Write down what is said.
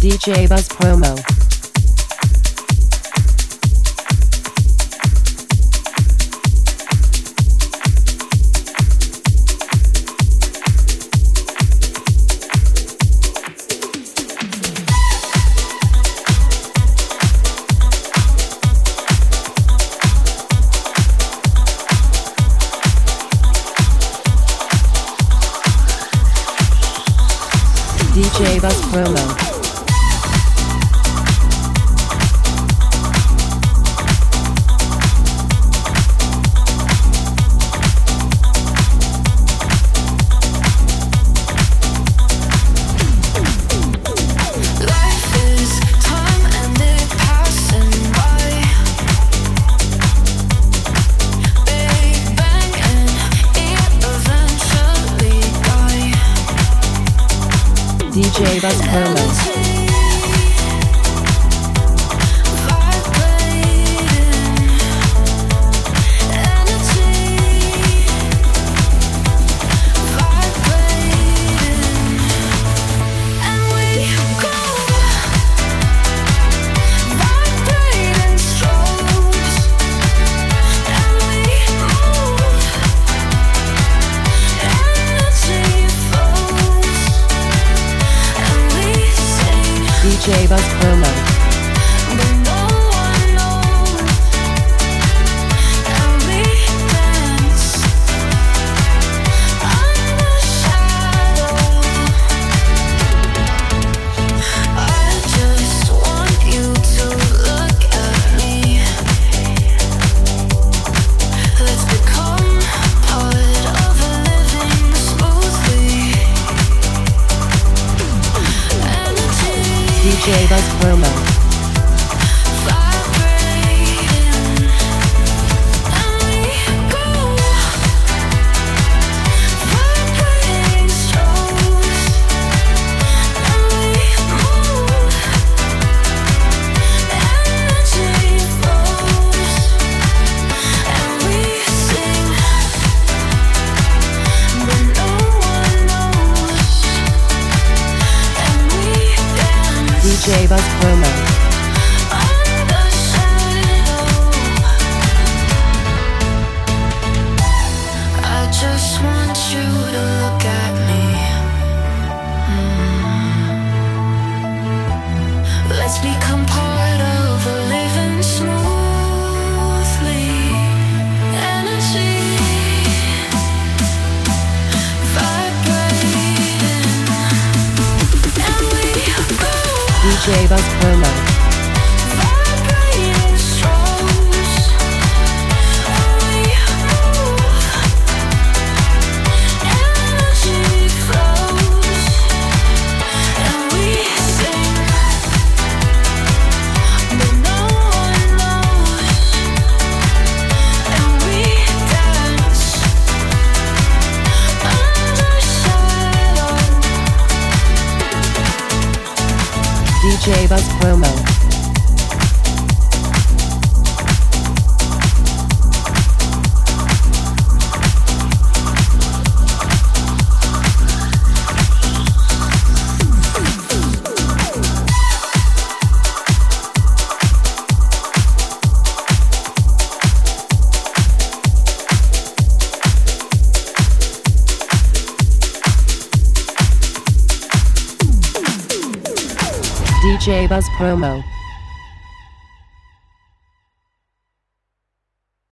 DJ Buzz Promo. DJ Buzz Promo. DJ Buzz Promo. DJ Buzz Promo. DJ Buzz Promo. DJ Buzz Promo. I just want you to look at me. Let's become part of a living smoothly. Energy vibrating, and we go. DJ Buzz Promo. Vibrating strokes, and we move. Energy flows, and we sing, but no one knows. And we dance under shadow. DJ Buzz Promo. DJ Buzz Promo.